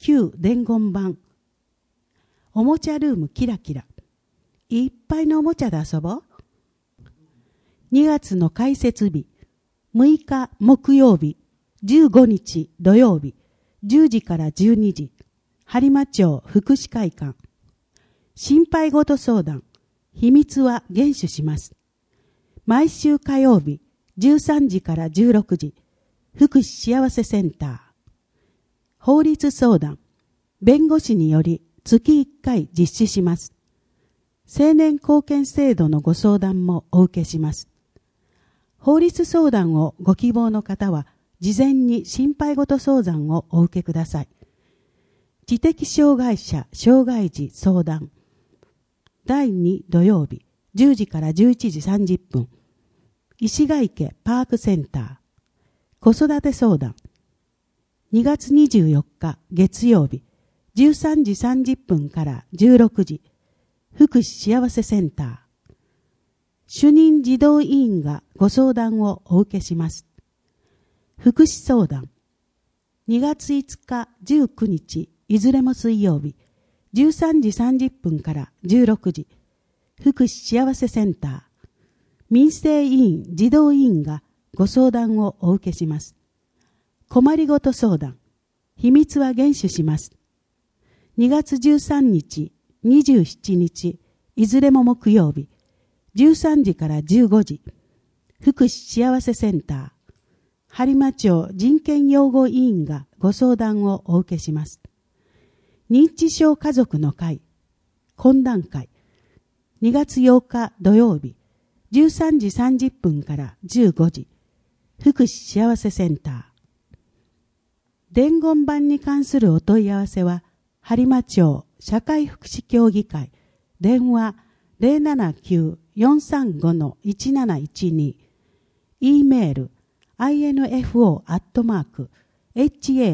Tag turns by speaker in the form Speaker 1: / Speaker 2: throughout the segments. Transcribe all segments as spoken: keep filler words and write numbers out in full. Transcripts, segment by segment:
Speaker 1: 旧伝言版。おもちゃルームキラキラ。いっぱいのおもちゃで遊ぼう。にがつの開設日、むいか木曜日、じゅうごにち土曜日、じゅうじからじゅうにじ、播磨町福祉会館。心配事相談、秘密は厳守します。毎週火曜日、じゅうさんじからじゅうろくじ、福祉幸せセンター。法律相談、弁護士により月いっかい実施します。青年貢献制度のご相談もお受けします。法律相談をご希望の方は、事前に心配事相談をお受けください。知的障害者障害児相談。だいに土曜日、じゅうじからじゅういちじさんじゅっぷん。石ヶ池パークセンター。子育て相談。にがつにじゅうよっか月曜日、じゅうさんじさんじゅっぷんからじゅうろくじ。福祉幸せセンター。主任児童委員がご相談をお受けします。福祉相談。にがついつかじゅうくにち、いずれも水曜日、じゅうさんじさんじゅっぷんからじゅうろくじ。福祉幸せセンター。民生委員児童委員がご相談をお受けします。困りごと相談。秘密は厳守します。にがつじゅうさんにち、にじゅうしちにち、いずれも木曜日、じゅうさんじからじゅうごじ、福祉幸せセンター、播磨町人権擁護委員がご相談をお受けします。認知症家族の会、懇談会、にがつようか土曜日、じゅうさんじさんじゅっぷんからじゅうごじ、福祉幸せセンター。伝言板に関するお問い合わせは、播磨町社会福祉協議会、電話 ゼロななきゅう よんさんご いちなないちに、e メール アイエヌエフオー アットマーク ハ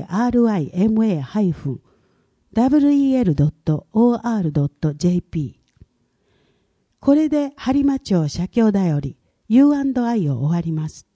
Speaker 1: ー ダブリューイーエル ドット オーアール ドット ジェーピー。これで播磨町社協だより ユーアンドアイ を終わります。